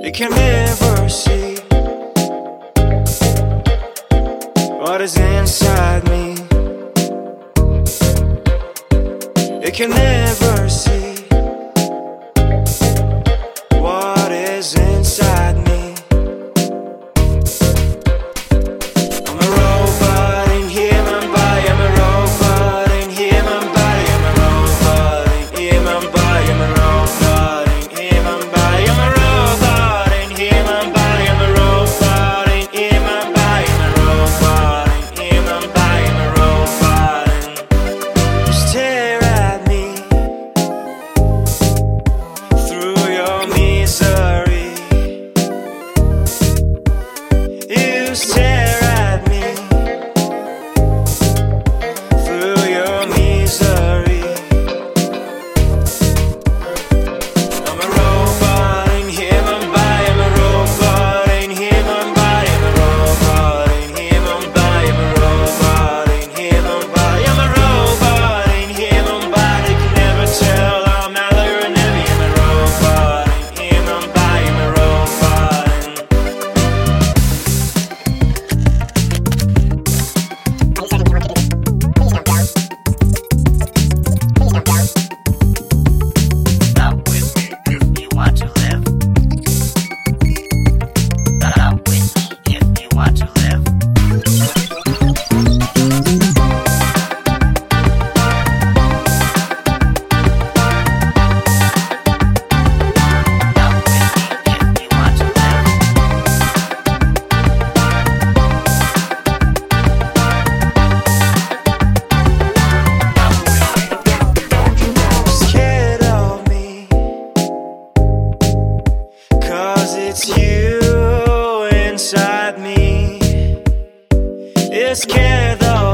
It can never see what is inside me. It can never see what is inside me. I'm a robot in human body. I'm a robot in human body. I'm a robot in human body. I'm a robot in human body. I'm a robot in human body. I'm a robot in human body. I'm a robot in human body. I'm a robot. You stare at me through your misery. You stare at me through your misery. I'm a robot in human body. I'm a robot in human body. I'm a robot in human body. I'm a robot in human body. I'm a robot in human body. Can never tell I'm either or never. I'm a robot in human body. I'm a robot. Stop with me if you want to live. Stop with me if you want to live. Stop with me if you want to live. Scared of me, 'cause it's you inside me. It's scared of